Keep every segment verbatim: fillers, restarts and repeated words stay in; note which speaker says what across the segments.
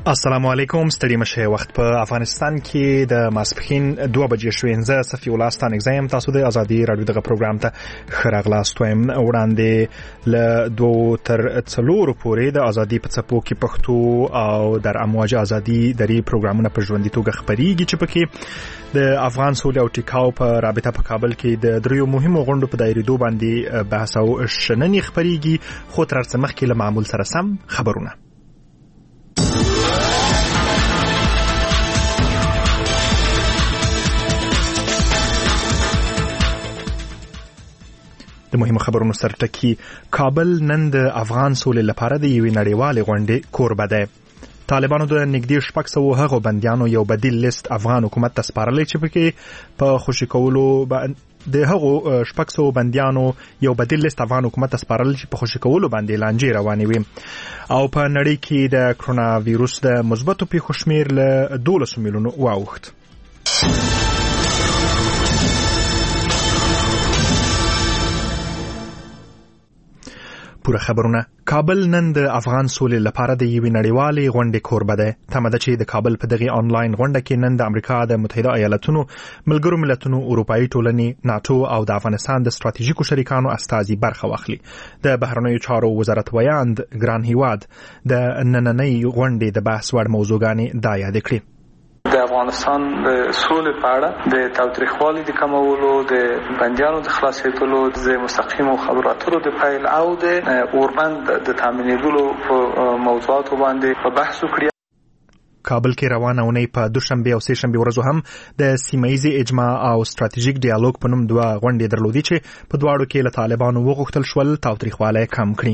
Speaker 1: السلام علیکم. ستړي مشه. وخت په افغانستان کې د ماسپښین دوه بجې شوې. زه صفي الله ستان اگزایم. تاسو د ازادي رادیو دغه پروګرام ته خراغلاست وایم. وړاندې ل دوه تر څلور پورې د ازادي په څپو کې پښتو او در امواج ازادي دري پروګرامونه په ژوندۍ توګه خبريږي چې پکې د افغان سولې او ټیکاو په رابطه په کابل کې د دریو مهمو غونډو په دایریدو باندې بحث او شننې خبريږي. خو تر څه مخکې له معمول سره سم خبرونه. د مهمو خبرونو سرټکی. کابل نن د افغان سولې لپاره د یوې نړیوالې غونډې کوربه ده. طالبانو د نږدې شپږ سوه هغو بندیانو یو بدیل لیست افغان حکومت ته سپارلی چې پکې په خوشي کولو د هغو شپږ سوه بندیانو یو بدیل لیست افغان حکومت ته سپارلی چې په خوشي کولو باندې لانجې روانې وي. او په نړۍ کې د کرونا ویروس د مثبتو پیښو شمېر له دولسو میلیونو واوښت. پوره خبرونه. کابل نن د افغان سولې لپاره د یوې نړیوالې غونډې کوربه ده. تمه ده چې د کابل په دغه آنلاین غونډه کې نن د امریکا د متحده ایالاتونو، ملګرو ملتونو، اروپایي ټولنې، ناتو او د افغانستان د ستراتیژیکو شریکانو استازي برخه واخلي. د بهرنیو چارو وزارت ویاند ګران هیواد د نننۍ غونډې د بحث وړ موضوعګانې دا یاد کړې.
Speaker 2: د افغانستان د سولې په اړه د تاوتریخوالي د کمولو، د بندیانو د خلاصېدلو، د مستقیمو خبرو اترو د پیل او د اوربند د تامینېدلو په موضوعاتو باندې په بحث وکړي.
Speaker 1: کابل کې روانه اونۍ په دوشنبه او سه شنبه ورځو هم د سیمه‌ییزې اجماع او ستراتیژیک ډیالوګ په نوم دوه غونډې درلودې چې په دواړو کې له طالبانو وغوښتل شول تاوتریخوالی کم کړي.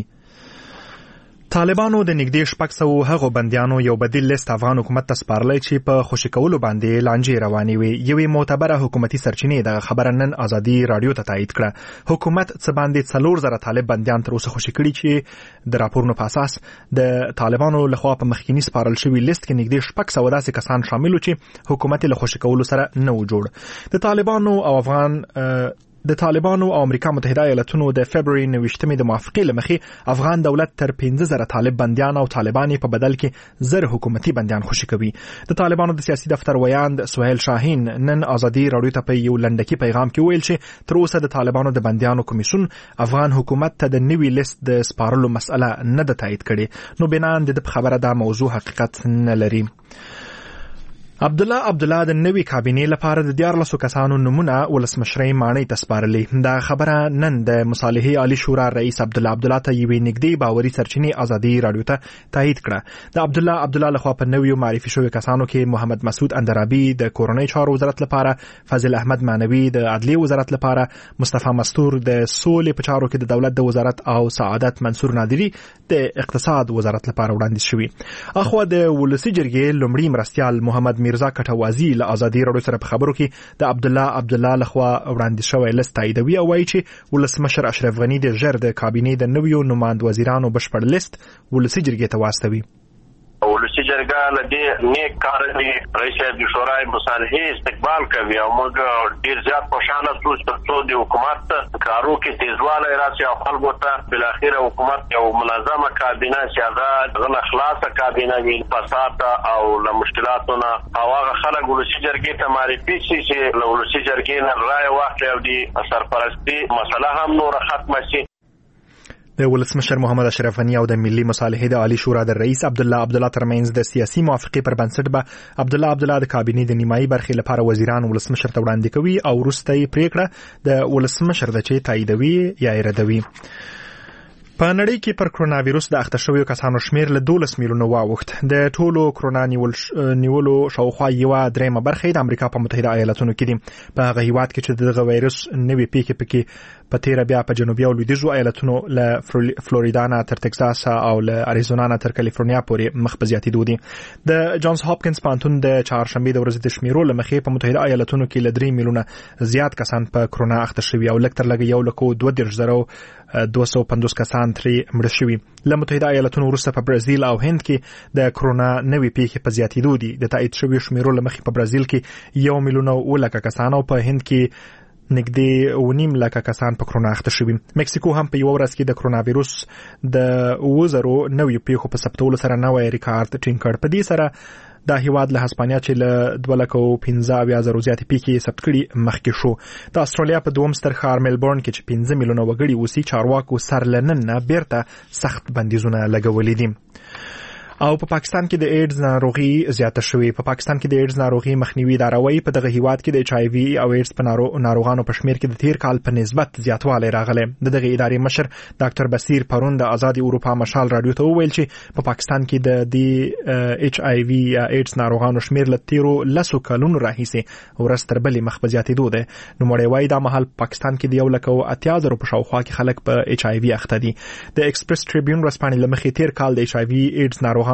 Speaker 1: طالبانو د نږدې شپږ سوه هغو بندیانو یو بدیل لیست افغان حکومت ته سپارلی چې په خوشي کولو باندې لانجې روانې وي. یوې معتبره حکومتي سرچینې دغه خبره نن ازادي رادیو ته تایید کړه. حکومت څه باندې څلور زره طالب بندیان تر اوسه خوشي کړي چې د راپورونو په اساس د طالبانو لخوا په مخکینی سپارل شوي لیست کې نږدې شپږ سوه داسې کسان شامل وو چې حکومت له خوشي کولو سره نه و جوړ. د طالبانو او افغان د طالبانو او امریکا متحده ایالاتونو د فبراير نوشتمې د موافقې لمخې افغان دولت تر پنځه زره طالب بندیان او طالبان په بدل کې زر حکومتي بندیان خوشي کوي. د طالبانو د سیاسي دفتر ویاند سهیل شاهین نن ازادي رادیو ته په یو لنډکی پیغام کې ویل چې تر اوسه د طالبانو د بندیانو کمیسیون افغان حکومت ته د نوي لیست د سپارلو مسأله نه ده تایید کړې. نو بنان د خبره دا موضوع حقیقت نه لري. عبد الله عبد الله د نوي کابینې لپاره د دیارلسو کسانو نمونه ولسمشرۍ ماڼۍ ته سپارلې. دا خبره نن د مصالحې عالی شورا رئیس عبد الله عبد الله ته یوې نږدې باوري سرچینې ازادي رادیو ته تایید کړه. د عبد الله عبد الله لخوا په نویو معرفي شوی کسانو کې محمد مسعود اندرابي د کورنۍ چارو وزارت لپاره، فضل احمد مانوي د عدلیې وزارت لپاره، مصطفی مستور د سولې په چارو کې د دولت د وزارت او سعادت منصور نادری د اقتصاد وزارت لپاره وړاندیز شوي. اخوا د ولسی جرګې لومړي مرستیال محمد میرزا کټوازی له ازادي رادیو سره په خبرو کې د عبد الله عبد الله لخوا وړاندیز شوی لیست تاییدوي او وایي چې ولسمشر اشرف غنی د ژر د کابینې د نویو نماند وزیرانو بشپړ لیست ولسی جرګې ته واستوي.
Speaker 3: ولسی جرګه لدې نیک کارنی رئیس د شورای مصالحې استقبال کوي او موږ ډیر زیات خوشاله شو چې د حکومت کارو کې تیزوالی راشي او خلکو ته بل اخر حکومت یو منظمه کابینه چې غل خلاصه کابینه وي فساد او له مشکلاتونو او هغه خلک ولسی جرګې ته معرفي شي چې له ولسی جرګې نه رائے واخلي او د سرپرستی مسله هم نور ختمه شي.
Speaker 1: د ولسمشر محمد اشرف غنی او د ملي مصالحې د عالی شورا د رئیس عبد الله عبد الله ترمنځ د سیاسي موافقې پر بنسټ به عبد الله عبد الله د کابینې د نیمایي برخې لپاره وزیران ولسمشر ته وړاندې کوي او وروسته یې پریکړه د ولسمشر د چې تاییدوي یا یې ردوي. په نړۍ کې پر کرونا ویروس د اخته شویو کسانو شمیر له دولس میلیونو واوښت. د ټولو کرونا نیولو شاوخوا یوه درېیمه برخه د امریکا په متحده ایالاتونو کې دي. په هغه هیواد کې چې دغه ویروس نوې پیښې پکې په تیره بیا په جنوبي او لویدیځو ایالتونو له فلوریدا نه تر ټکساس او له اریزونا نه تر کالیفورنیا پورې مخ په زیاتېدو دي. د جانز هاپکینز پوهنتون د چهارشنبې د ورځې د شمیرو له مخې په متحده ایالتونو کې له درې میلیونه زیات کسان په کرونا اخته شوي او لږ تر لږه یو لکو دوه دېرش زره دوه سوه پنځوس کسان ترې مړه شوي. له متحده ایالتونو وروسته په برازیل او هند کې د کرونا نوې پیښې په زیاتېدو دي. د تایید شویو شمیرو له مخې په برازیل کې یو میلیون او اوه لکه کسان او په هند کې نږدې ونیم لکه کسان په کرونا اخته شوي. مکسیکو هم په یو ورځ کې د کرونا وایروس د اوه زره نویو پیښو په ثبتولو سره نوی ریکارډ ټینګ کړ. په دې سره دا هیواد له هسپانیا چې له دوه لکه او پنځه اویا زرو زیاتې پیښې ثبت کړي مخکې شو. د استرالیا په دوم ستر ښار میلبورن کې چې پنځه میلیونه وګړي اوسي چارواکو سر له نن نه بیرته سخت بندیزونه لګولي دي. او په پاکستان کې د ایډز ناروغي زیاته شوې. په پاکستان کې د ایډز ناروغي مخنیوي اداره په دغه هیواد کې د ایچ آی وی او ایډز په ناروغانو په شمیر کې د تیر کال په نسبت زیاتوالی راغلی. د دغه ادارې مشر ډاکټر بصیر پرون د آزادي اروپا مشال رادیو ته وویل چې په پاکستان کې د د ایچ آی وی یا ایډز ناروغانو شمیر له تیرو لسو کلونو راهیسې ورځ تر بلې مخ په زیاتېدو دی. نوموړی وایي دا مهال پاکستان کې د یو لک او اتیا زرو په شاوخوا کې خلک په ایچ آی وی اخته دي. د ایکسپریس ټریبیون ورځپاڼې له مخې تیر کال د ایچ آی وی ایډز ناروغانو